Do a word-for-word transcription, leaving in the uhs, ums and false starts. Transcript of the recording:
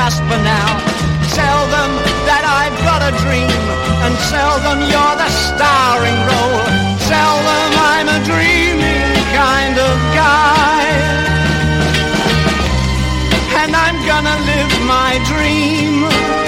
past for now. Tell them that I've got a dream, and tell them you're the starring role. Tell them I'm a dreaming kind of guy, and I'm gonna live my dream.